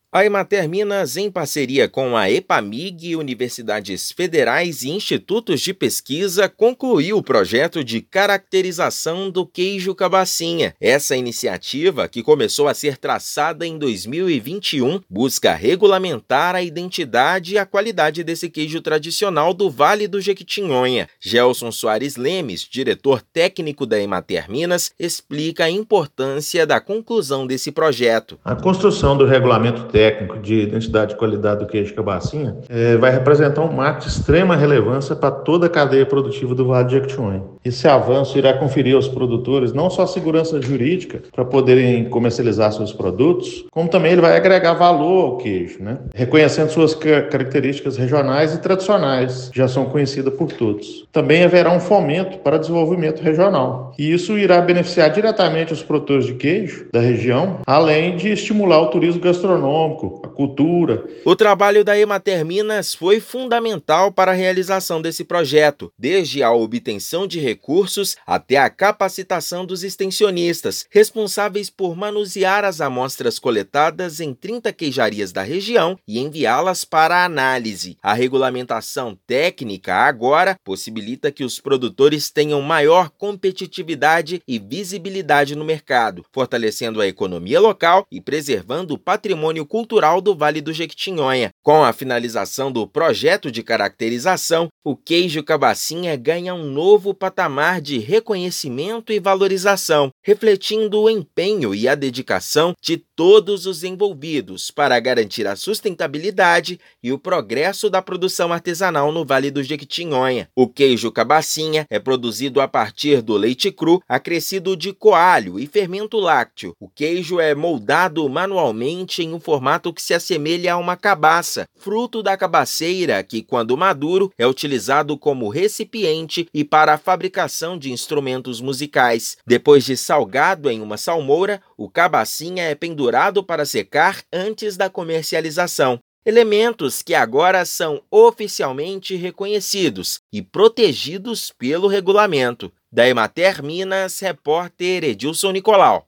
A Emater Minas, em parceria com a EPAMIG, universidades federais e institutos de pesquisa, concluiu o projeto de caracterização do queijo cabacinha. Essa iniciativa, que começou a ser traçada em 2021, busca regulamentar a identidade e a qualidade desse queijo tradicional do Vale do Jequitinhonha. Gelson Soares Lemes, diretor técnico da Emater Minas, explica a importância da conclusão desse projeto. A construção do regulamento técnico de identidade e qualidade do queijo cabacinha vai representar um marco de extrema relevância para toda a cadeia produtiva do Vale do Jequitinhonha. Esse avanço irá conferir aos produtores não só segurança jurídica para poderem comercializar seus produtos, como também ele vai agregar valor ao queijo, reconhecendo suas características regionais e tradicionais, que já são conhecidas por todos. Também haverá um fomento para desenvolvimento regional, e isso irá beneficiar diretamente os produtores de queijo da região, além de estimular o turismo gastronômico, a cultura. O trabalho da Emater Minas foi fundamental para a realização desse projeto, desde a obtenção de recursos até a capacitação dos extensionistas, responsáveis por manusear as amostras coletadas em 30 queijarias da região e enviá-las para análise. A regulamentação técnica agora possibilita que os produtores tenham maior competitividade e visibilidade no mercado, fortalecendo a economia local e preservando o patrimônio cultural do Vale do Jequitinhonha. Com a finalização do projeto de caracterização, o queijo cabacinha ganha um novo patamar de reconhecimento e valorização, refletindo o empenho e a dedicação de todos os envolvidos para garantir a sustentabilidade e o progresso da produção artesanal no Vale do Jequitinhonha. O queijo cabacinha é produzido a partir do leite cru, acrescido de coalho e fermento lácteo. O queijo é moldado manualmente em um formato que se assemelha a uma cabaça, fruto da cabaceira que, quando maduro, é utilizado como recipiente e para a fabricação de instrumentos musicais. Depois de salgado em uma salmoura, o cabacinha é pendurado para secar antes da comercialização. Elementos que agora são oficialmente reconhecidos e protegidos pelo regulamento. Da Emater Minas, repórter Edilson Nicolau.